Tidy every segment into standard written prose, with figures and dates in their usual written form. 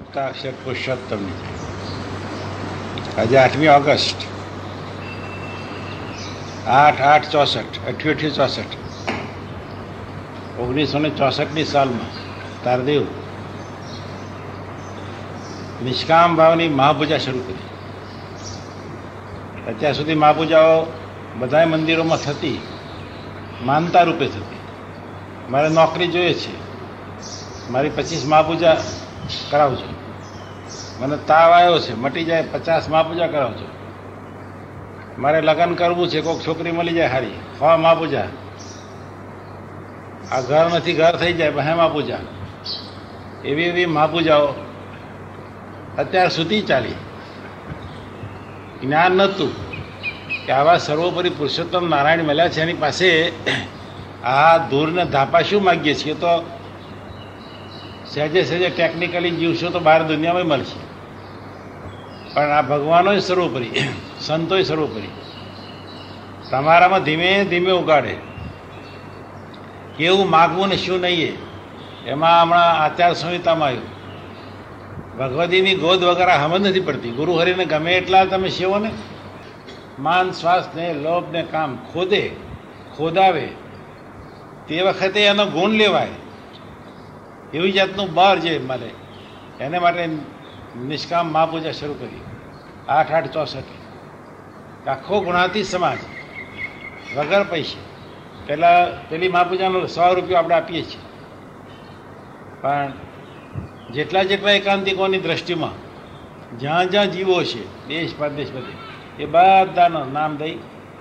મુક્તાક્ષર પુરુષોત્તમની. આજે 8મી ઓગસ્ટ, 8/8/64, 1964ની સાલમાં તારદેવ નિષ્કામ ભાવની મહાપૂજા શરૂ કરી. અત્યાર સુધી મહાપૂજાઓ બધા મંદિરોમાં થતી, માનતા રૂપે થતી. મારે નોકરી જોઈએ છે, મારી 25 મહાપૂજા કરાવજો. મને તાવ આવ્યો છે, મટી જાય 50 મહાપૂજા કરાવજો. મારે લગ્ન કરવું છે, કોઈક છોકરી મળી જાય સારી, 100 મહાપૂજા. આ ઘર નથી, ઘર થઈ જાય 2 મહાપૂજા. એવી મહાપૂજાઓ અત્યાર સુધી ચાલી. જ્ઞાન નહોતું કે આવા સર્વોપરી પુરુષોત્તમ નારાયણ મળ્યા છે, એની પાસે આ ધૂળને ધાપા શું માગીએ છીએ? તો સહેજે ટેકનિકલી જીવશો તો બહાર દુનિયામાં મળશે, પણ આ ભગવાનોય સર્વોપરી, સંતોય સર્વોપરી. તમારામાં ધીમે ધીમે ઉગાડે કેવું માગવું ને શું નહીં. એમાં હમણાં આચાર સંહિતામાં આવ્યું, ભગવતીની ગોદ વગર સમજ નથી પડતી. ગુરુ હરિને ગમે એટલા તમે સેવો ને, માન શ્વાસ ને લોભ ને કામ ખોદાવે તે વખતે એનો ગુણ લેવાય. એવી જાતનું બળ જે મળે, એને માટે નિષ્કામ મહાપૂજા શરૂ કરી. 8/8/64 આખો ગુણાતી સમાજ વગર પૈસે. પેલી મહાપૂજાનો 100 રૂપિયા આપણે આપીએ છીએ, પણ જેટલા એકાંતિકોની દ્રષ્ટિમાં જ્યાં જ્યાં જીવો છે, દેશ પરદેશ બધે, એ બધાનો નામ દઈ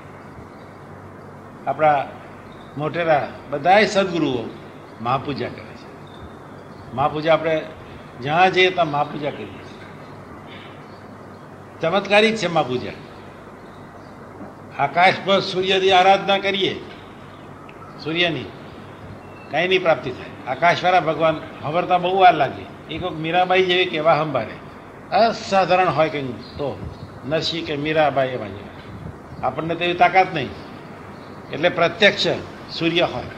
આપણા મોટેરા બધાય સદગુરુઓ મહાપૂજા કરે છે. મહાપૂજા આપણે જ્યાં જઈએ ત્યાં મહાપૂજા કરીએ. ચમત્કારિક છે મહાપૂજા. આકાશ પર સૂર્યની આરાધના કરીએ, સૂર્યની કાંઈ નહીં પ્રાપ્તિ થાય. આકાશવાળા ભગવાન ખબરતા બહુ વાર લાગે. એ કોઈક મીરાબાઈ જેવી કેવા સંભાળે, અસાધારણ હોય કંઈ તો નરસિંહ કે મીરાબાઈ એવા જેવા. આપણને તેવી તાકાત નહીં. એટલે પ્રત્યક્ષ સૂર્ય હોય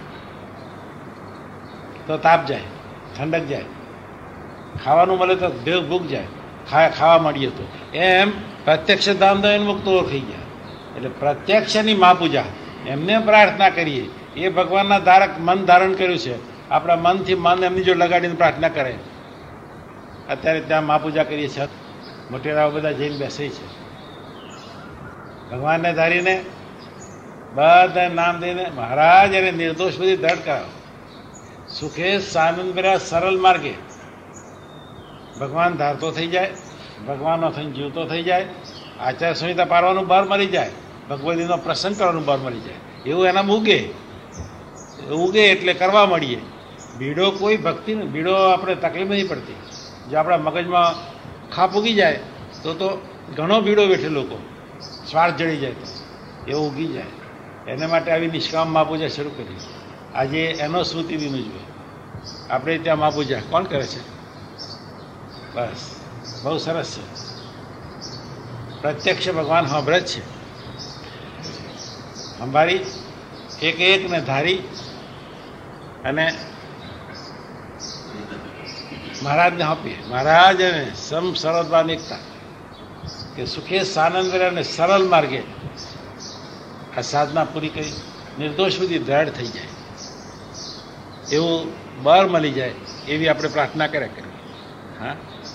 તો તાપ જાય, ઠંડક જાય, ખાવાનું મળે તો દેવ ભૂખ જાય, ખાવા મળીએ તો. એમ પ્રત્યક્ષ ધામધન મુક્ત થઈ ગયા. એટલે પ્રત્યક્ષની મહાપૂજા એમને પ્રાર્થના કરીએ. એ ભગવાનના ધારક મન ધારણ કર્યું છે. આપણા મનથી મન એમની જો લગાડીને પ્રાર્થના કરે. અત્યારે ત્યાં મહાપૂજા કરીએ છીએ, મોટેરાઓ બધા જઈને બેસે છે. ભગવાનને ધારીને બધા નામ દઈને મહારાજ એને નિર્દોષ બધી દર્ડ કરાવો. સુખે સાનંદ બેરા સરળ માર્ગે ભગવાન ધારતો થઈ જાય, ભગવાનનો થઈને જીવતો થઈ જાય. આચાર સંહિતા પાડવાનું બહાર મળી જાય, ભગવતીનો પ્રસંગ કરવાનું બહાર મળી જાય. એવું એના ઉગે એટલે કરવા મળીએ. ભીડો કોઈ ભક્તિ ને ભીડો આપણે તકલીફ નહીં પડતી. જો આપણા મગજમાં ખાપ ઉગી જાય તો ઘણો ભીડો બેઠે લોકો સ્વાર્થ જડી જાય તો એવું ઉગી જાય. એને માટે આવી નિષ્કામ મહાપૂજા શરૂ કરી. આજે એનો સ્મૃતિ દિન ઉજવે. આપણે ત્યાં મહાપૂજા કોણ કરે છે? બસ બહુ સરસ છે. પ્રત્યક્ષ ભગવાન સાંભળે જ છે. સંભાળી એકને ધારી અને મહારાજને આપીએ. મહારાજ એને સરળતા એકતા કે સુખે સાનંદ અને સરળ માર્ગે આ સાધના પૂરી કરી નિર્દોષ સુધી દ્રઢ થઈ જાય, એવું બળ મળી જાય, એવી આપણે પ્રાર્થના કર્યા કરીએ. હા,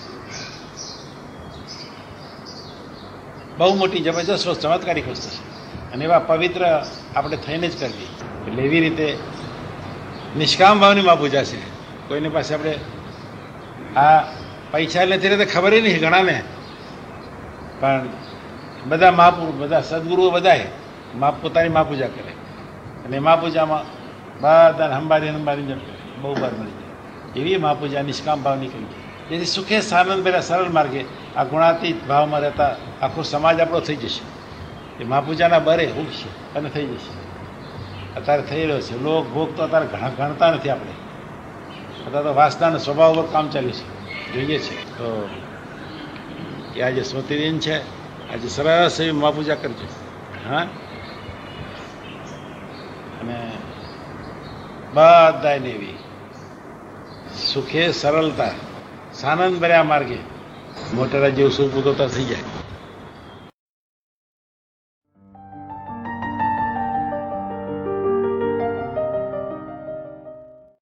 બહુ મોટી જબરજસ્ત ચમત્કારિક વસ્તુ છે. અને એવા પવિત્ર આપણે થઈને જ કરવી. એટલે એવી રીતે નિષ્કામ ભાવની મહાપૂજા છે. કોઈની પાસે આપણે આ પૈસા નથી રહેતા, ખબર નહીં ઘણાને, પણ બધા મહાપુરુષ, બધા સદગુરુઓ બધાએ પોતાની મહાપૂજા કરે. અને મહાપૂજામાં બધાને સંભાળીને બહુ વાર મળી જાય. એવી મહાપૂજા નિષ્કામ ભાવની કરી. જેથી સુખે સાનંદ બેરા સરળ માર્ગે આ ગુણાતીત ભાવમાં રહેતા આખો સમાજ આપણો થઈ જશે. એ મહાપૂજાના બરે ઉગશે અને થઈ જશે. અત્યારે થઈ રહ્યો છે. લોક ભોગ તો અત્યારે ગણતા નથી આપણે. અત્યારે તો વાસનાના સ્વભાવ ઉપર કામ ચાલ્યું છે, જોઈએ છે. તો એ આજે સ્મૃતિ દિન છે. આજે સરસ એવી મહાપૂજા કરજો. હા, અને બધાને એવી સુખે સરળતા સાનંદ ભર્યા માર્ગે મોટેરા જેવું સુખ ઉગવતા થઈ જાય.